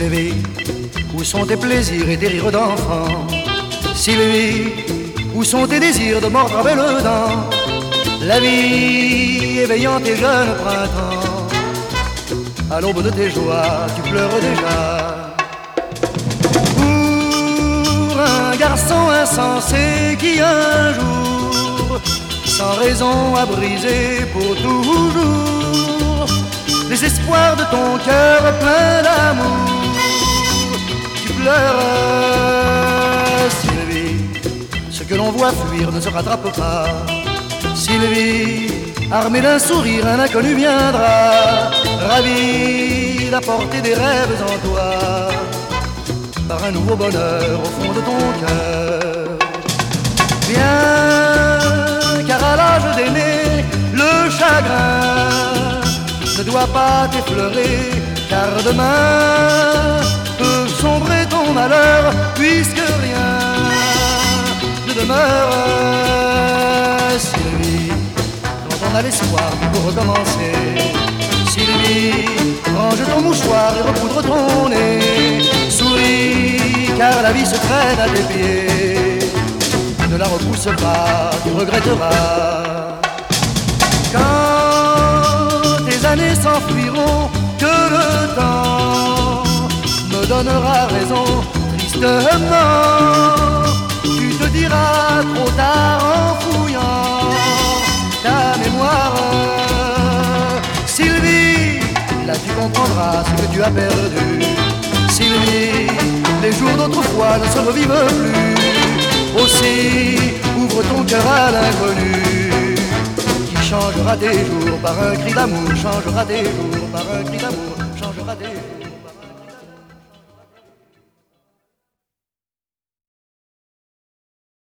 Sylvie, où sont tes plaisirs et tes rires d'enfant? Sylvie, où sont tes désirs de mordre avec le dent? La vie éveillant tes jeunes printemps, à l'aube de tes joies, tu pleures déjà. Pour un garçon insensé qui un jour, sans raison, a brisé pour toujours les espoirs de ton cœur plein d'amour, tu pleures, Sylvie. Ce que l'on voit fuir ne se rattrape pas. Sylvie, armée d'un sourire, un inconnu viendra, ravi d'apporter des rêves en toi, par un nouveau bonheur au fond de ton cœur. Viens, car à l'âge d'aimer, le chagrin ne doit pas t'effleurer, car demain peut sombrer ton malheur, puisque rien ne demeure. Sylvie, quand on a l'espoir pour recommencer, Sylvie, range ton mouchoir et recoudre ton nez. Souris, car la vie se traîne à tes pieds. Ne la repousse pas, tu regretteras. Quand tes années s'enfuiront, que le temps me donnera raison, tristement, tu te diras trop tard en fouillant ta mémoire. Sylvie, là tu comprendras ce que tu as perdu. Sylvie, les jours d'autrefois ne se revivent plus. Aussi, ouvre ton cœur à l'inconnu, qui changera tes jours par un cri d'amour, changera tes jours par un cri d'amour.